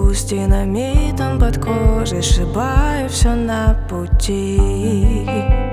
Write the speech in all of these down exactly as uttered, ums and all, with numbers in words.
Пусть динамитом под кожей сшибаю все на пути.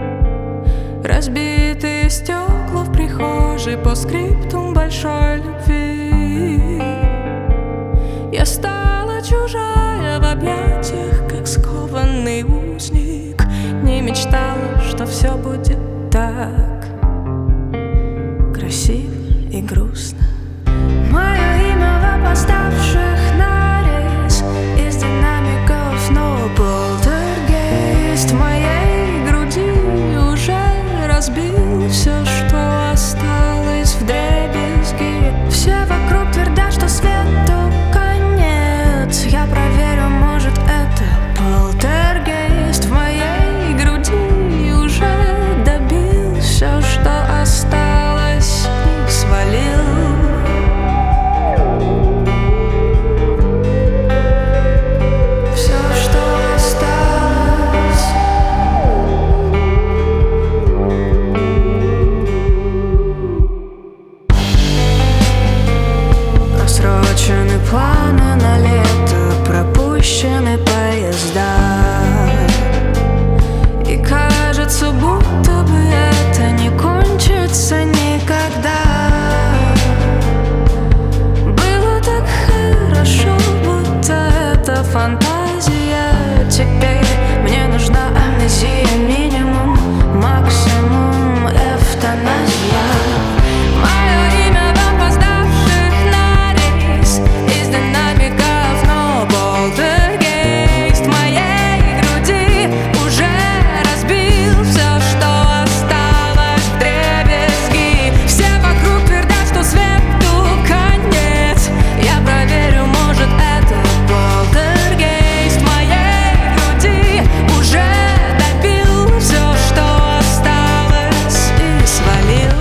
Разбитые стекла в прихожей, по скриптум большой любви. Я стала чужая в объятиях, как скованный узник. Не мечтала, что все будет так красиво и грустно. Мое имя в опоздавших на рейс из динамиков, но полтергейст в моей груди уже разбил все, что осталось вдребезги. Все вокруг твердят, что свету конец. Я проверю, может, это полтергейст в моей груди уже добил все, что осталось, и свалил. Просрочены планы на лето, пропущены поезда. И кажется, будто бы это не кончится никогда. Было так хорошо, будто это фантазия. Теперь мне нужна амнезия, минимум, максимум эвтаназия. Мое имя в опоздавших на рейс из динамиков, но полтергейст в моей груди уже разбил все, что осталось вдребезги. Все вокруг твердят, что свету конец. Я проверю, может, это полтергейст в моей груди уже добил все, что осталось, и свалил.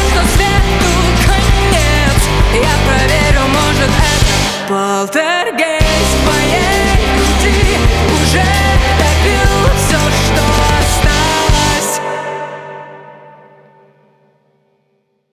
Полтергейст.